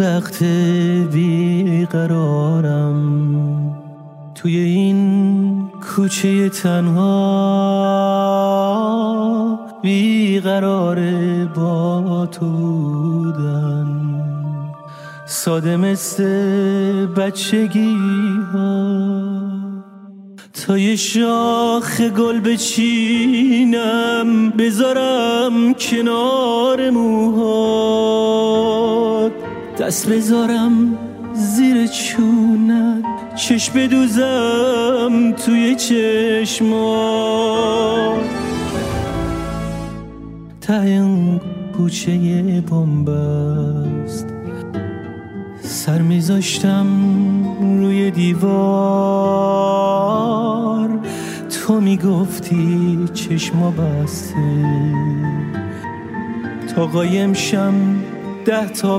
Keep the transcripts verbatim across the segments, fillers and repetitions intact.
وقت بیقرارم توی این کوچه تنها، بیقراره با تو بودن، ساده مثل بچگی ها. تا یه شاخ گل بچینم بذارم کنار موهات، دست بذارم زیر چونت، چشم بدوزم توی چشمات. ته این کوچه بن‌بست سر میذاشتم روی دیوار، تو میگفتی چشما بسته تا قایم شم ده تا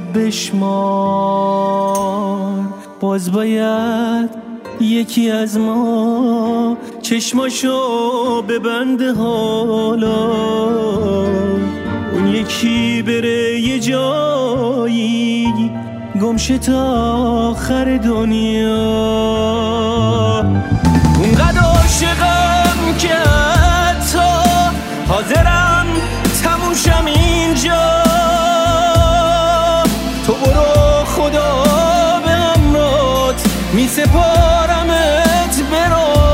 بشمار. باز باید یکی از ما چشماشو ببنده حالا، اون یکی بره یه جایی گمشه تا آخر دنیا. اونقدر عاشقم که حتی حاضرم تموشم اینجا. تو برو خدا به امرات میسپارمت به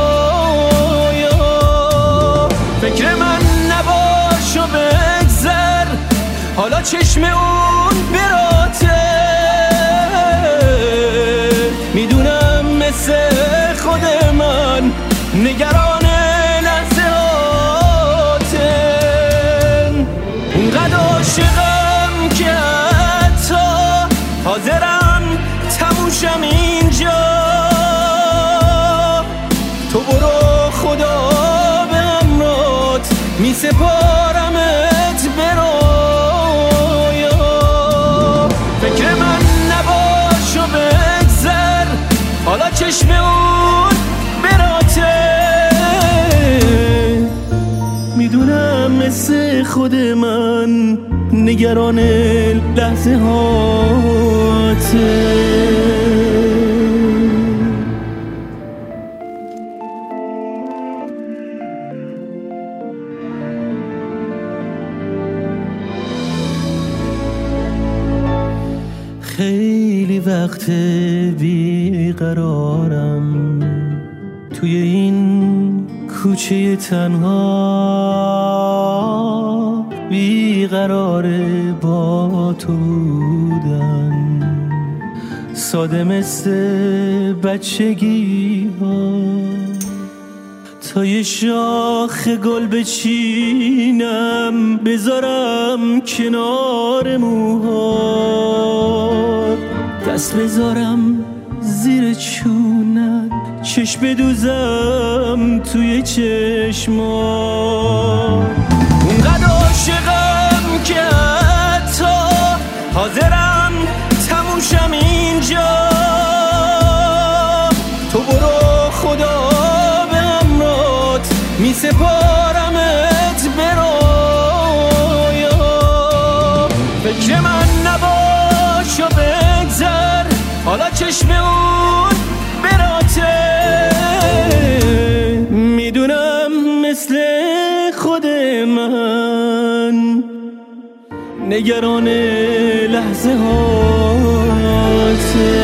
رویا. فکر من نباش و بگذر، حالا چشم اون براته. میدونم مثل خود من نگران لحظه هاتن. اونقدر عاشقم که حتی حاضرم تموشم اینجا. تو برو خدا به امرات میسپارمت به رویا. فکر من نباش و بگذر، حالا چشم اون براته. میدونم مثل خود من نگران لحظه هاته. خیلی وقت بیقرارم توی این کوچه تنها، بیقراره با تو بودن، ساده مثل بچگی ها. تا یه شاخ گل بچینم بذارم کنار موهات، دست بذارم زیر چونت، چشم بدوزم توی چشمات. اونقدر عاشقم که حتی حاضرم تموشم اینجا. تو برو خدا به امرات میسپارمت به رویا. فکر من نباش و بگذر، حالا چشم اون براته. میدونم مثل خود من نگران لحظه هاته.